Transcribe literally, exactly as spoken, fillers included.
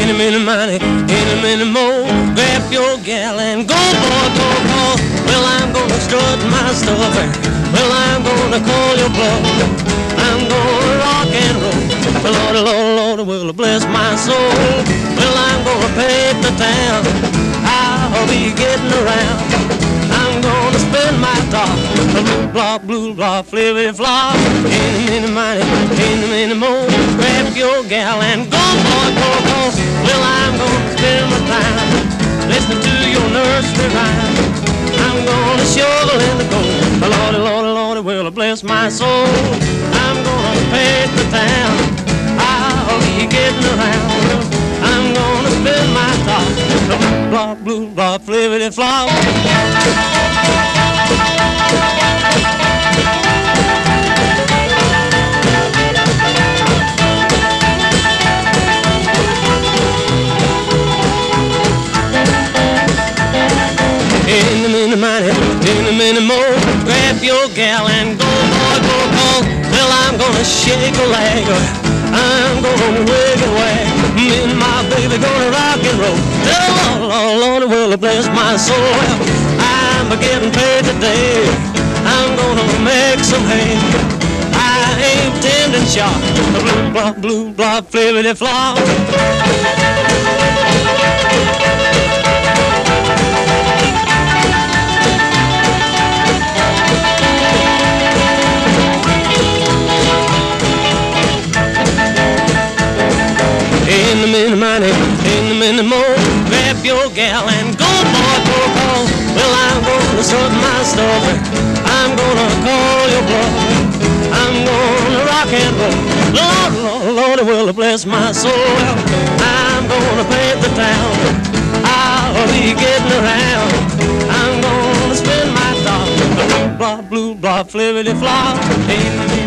any minute money, any minute more. Grab your gal and go, boy, go, go. Well, I'm gonna strut my stuff. Well, I'm gonna call your bluff. I'm gonna rock and roll. Lord, Lord, Lord, will bless my soul. Well, I'm gonna paint the town. I'll be getting around. I'm gonna spend my top. Blue blah, blue blah, flippity flop. Any minute money, any minute more. Grab your gal and go, boy, go, go. Well, I'm gonna spend my time listening to your nursery rhyme. I'm gonna shovel in the gold. Lordy, Lordy, Lordy, will bless my soul. I'm gonna paint the town. I'll be getting around. I'm gonna spend my top. Blue blah, blue blah, flippity flop. In a minute, money, in a minute more. Grab your gal and go, boy, go, go. Well, I'm gonna shake a leg. I'm gonna wig and wag. Me and my baby gonna rock and roll. Oh, Lord, Lord, will bless my soul. I'm getting paid today. I'm gonna make some hay. I ain't tending shop. Blue blah, blue blah, flippity flop. In a minute, money, in a minute more. Grab your gal and go, boy, go, go. Well, I'm gonna sort my story. I'm gonna call your bluff. I'm gonna rock and roll. Lord, Lord, Lord, it will bless my soul. I'm gonna paint the town. I'll be getting around. I'm gonna spend my top. Blue blah, blue blah, flippity flop.